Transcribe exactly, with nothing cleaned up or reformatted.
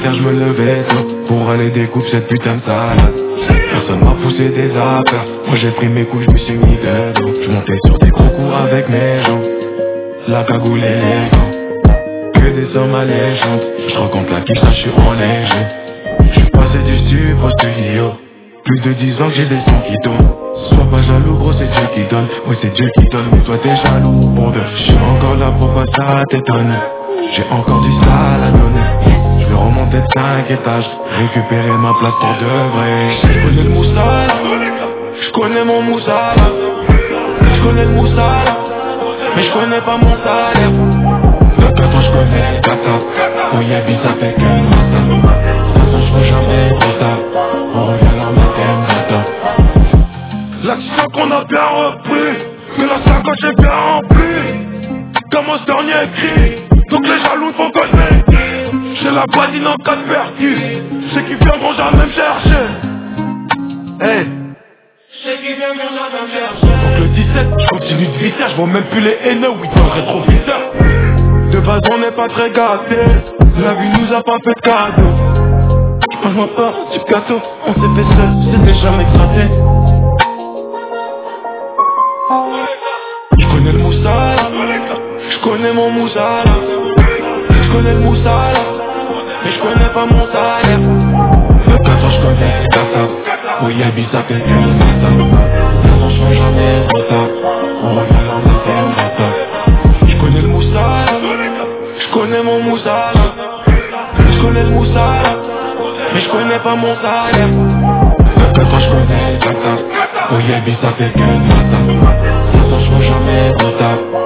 terre, je me levais tôt pour aller découper cette putain de salade. Personne m'a poussé des affaires. Moi j'ai pris mes coups, je me suis mis de dos. Je montais sur des gros cours avec mes gens. La cagoule et les gants. Que des sommes alléchantes. Je rencontre la quiche, là je suis en léger. Je suis passé du stup au studio. Plus de dix ans que j'ai des sons qui tournent. Sois pas jaloux gros, c'est Dieu qui donne. Oui c'est Dieu qui donne, mais toi t'es jaloux pour deux. Je suis encore là, pourquoi ça t'étonne? J'ai encore du sale à donner. Je vais remonter de cinq étages, récupérer ma place pour de vrai. Je connais le moussala, je connais mon moussala. Je connais le moussala, mais je connais pas mon salaire. De quatre ans je connais Kata. Oh Yabi ça fait que Mata. De toute façon je veux jamais trop tard. On revient dans ma thème Mata. L'action qu'on a bien repris, mais la sacoche est bien remplie. Comme ce dernier cri, donc les jaloux font connaître. J'ai la badine en quatre vertus. Ceux qui viendront jamais me chercher. Hey. Ceux qui viendront jamais me chercher. Donc le dix-sept, je continue de visser. Je vois même plus les haineux, oui dans le rétroviseur. De base on n'est pas très gâtés. La vie nous a pas fait de cadeau. J'mange pas du gâteau. On s'est fait seul, c'était jamais gratté. Je connais le moussala, je connais mon moussala. Je connais le moussala, mais je connais pas mon salaire. De quatre ans je connais Kata. Oui Yabi ça fait que Mata. Non je fais jamais trop tard. On revient dans la thème Mata. Je connais le moussala, je connais mon moussala. Je connais le moussala, mais je connais pas mon salaire. De quatre ans je connais Kata. Oui Yabi ça fait que Mata. Non je fais jamais trop tard.